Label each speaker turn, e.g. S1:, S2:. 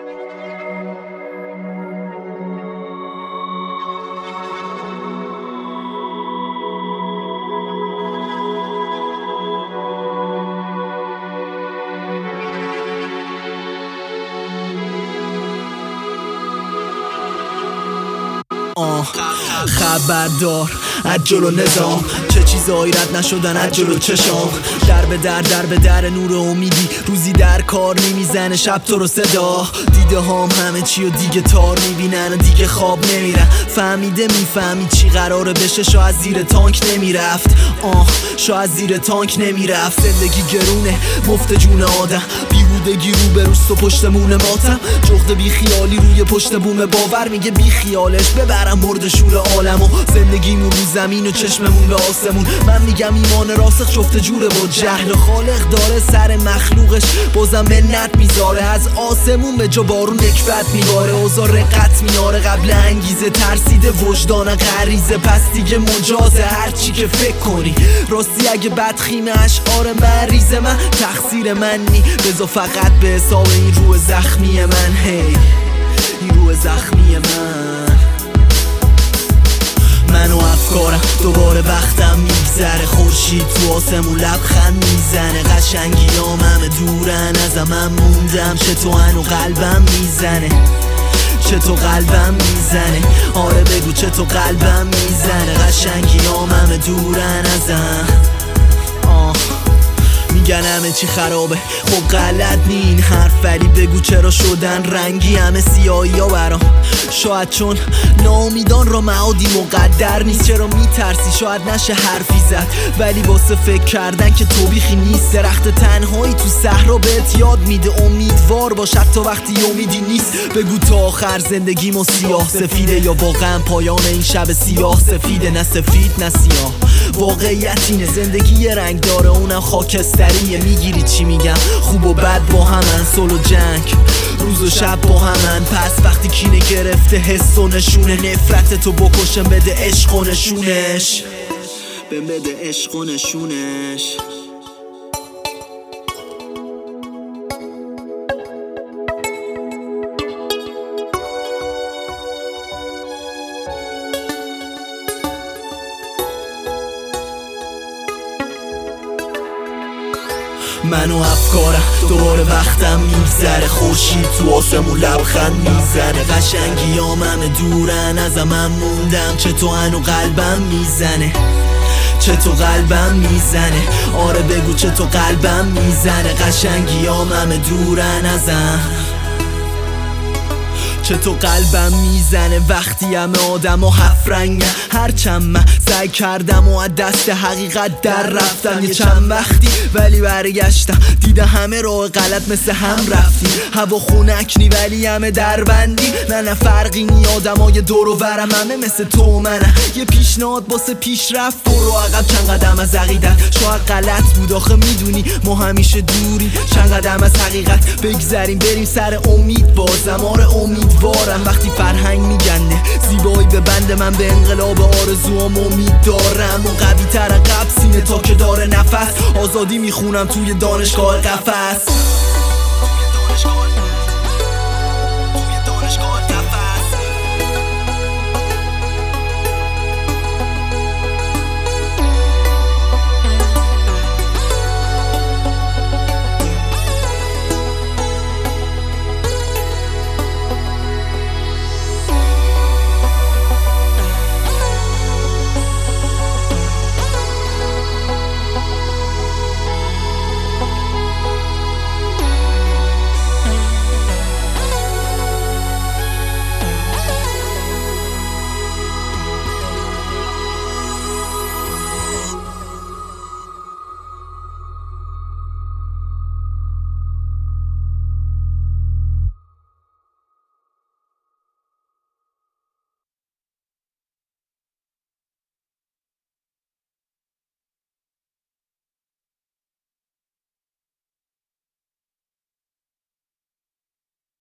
S1: خبردار از جلو نظام، چه چیزایی رد نشدن از جلو چشام. در به در نور امیدی، روزی در کار نمیزنه شب تو رو صدا. دیده هام همه چی و دیگه تار میبینن و دیگه خواب نمیرن. فهمیده میفهمی چی قراره بشه، شاید زیر تانک نمیرفت. شاید زیر تانک نمیرفت. زندگی گرونه مفت جون آدم، بیهودگی رو به روست و پشتمون ماتم. جغد بی خیالی روی پشت بوم باور میگه بی خیالش ببرم مرد شور عالمو. زندگیمون رو زمین و چشممون به آسمون. من میگم ایمان راسخ شفته جوره با جهل. خالق داره سر مخلوقش بازم منت میذاره. از آسمون به جا بارون نکبت میباره. اوضاع رقت میاره قبل انگیزه، ترسیده وجدان غریزه. پس دیگه مجازه هرچی که فکر کنی. راستی اگه بدخیم اشعار مریض من تقصیر من نی، بذار فقط به حساب این روح زخمی من. هی این روح زخمی من و افکارم دوباره وقتم میگذره. خورشید تو آسمون لبخند میزنه. قشنگیام همه دورن ازم، من موندم چه تو هنو قلبم میزنه. چه تو قلبم میزنه، آره بگو چه تو قلبم میزنه. قشنگیام همه دورن ازم. میگن همه چی خرابه، خب غلط نی این حرف، ولی بگو چرا شدن رنگی همه سیاهی ها برام. شاید چون ناامیدان را معادی مقدر نیست. چرا میترسی شاید نشه حرفی زد، ولی واسه فکر کردن که تو بیخی نیست. درخت تنهایی تو صحرا بهت یاد میده امیدوار باش حتی وقتی امیدی نیست. بگو تا آخر زندگیمو سیاه سفیده، یا واقعا پایان این شب سیاه سفیده؟ نه سفید نه سیاه، واقعیت اینه زندگی یه رنگ داره اونم خاکستریه. میگیری چی میگم؟ خوب و بد با همن، صلح و جنگ روز و شب با همن. پس وقتی کینه گرفته حس و نشونه، نفرت تو بکشم بده عشق و نشونش، بده عشق و نشونش. من و افکارم دوباره وقتم میگذره. خورشید تو آسمون لبخند میزنه. قشنگیام همه دورن ازم، من موندم چه تو هنو قلبم میزنه. چه تو قلبم میزنه، آره بگو چه تو قلبم میزنه. قشنگیام همه دورن ازم، چه تو قلبم میزنه. وقتی همه آدم و هفت رنگن، هرچند من سعی کردم و از دست حقیقت در رفتم. یه چند وقتی ولی برگشتم دیدم همه راه غلط مثل هم رفتیم. هوا خونکنی ولی همه دربندی. نه فرقی نی، آدمای دور و برم همه مثل تو و منه. یه پیشنهاد واسه پیشرفت، برو عقب چند قدم از عقیدت. شاید غلط بود آخه میدونی ما همیشه دوری. چند قدم از حقیقت بگذریم بریم سر امید بازم. آره امیدوارم وقتی فرهنگ میگنده زیبایی به بند من. به انقلاب آرزوام امید دارم و قوی تر قبل سینه تا که داره نفس. آزادی میخونم توی دانشگاه قفس.